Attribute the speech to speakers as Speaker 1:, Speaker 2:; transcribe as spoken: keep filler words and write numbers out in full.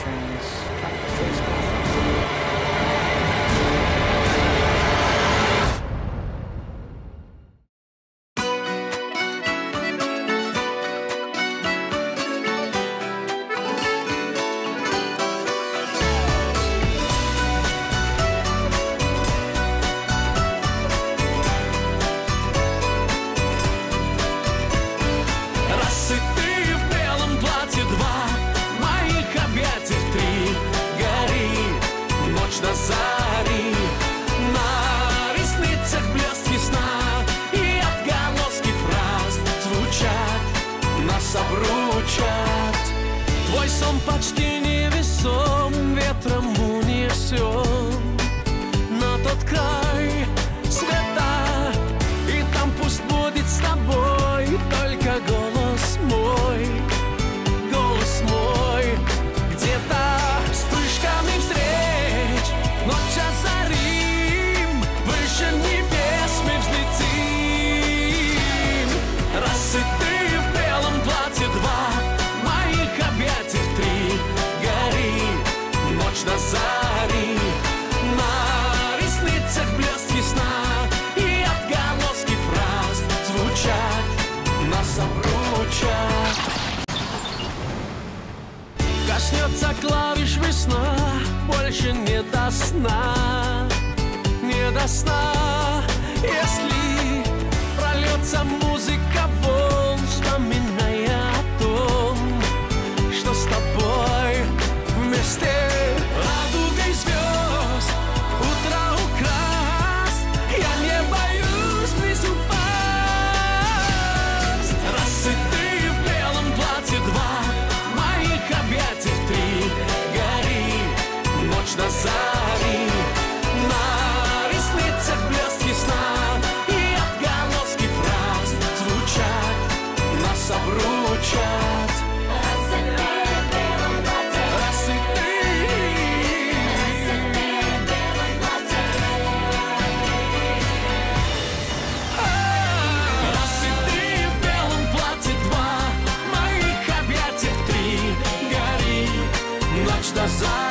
Speaker 1: trains back to Shrewsbury.
Speaker 2: На зари, на ресницах блеск весна, и отголоски фраз звучат, нас обручат. Твой сон почти невесом, ветром унесен на тот край света, и там пусть будет с тобой только голос мой, голос мой, где-то вспышками встреч. Ночь озарим, выше небес мы взлетим. Раз и ты в белом платье, два, в моих объятиях три. Гори, ночь на зари, на ресницах блеск весна, и отголоски фраз звучат, нас обручат. Коснется клавиш весна, больше не до сна, не до сна. Если прольется музыка волн, вспоминая о том, что с тобой вместе радугой звезд утро украсть, я не боюсь вниз упасть. Раз и ты в белом платье, два, в моих объятиях три. Гори, ночь на зари, на ресницах блеск весна, и отголоски фраз звучат, нас обручат. Раз и ты в белом платье, раз и ты, раз и ты в белом платье, два, в моих объятиях три. Гори, ночь на зари.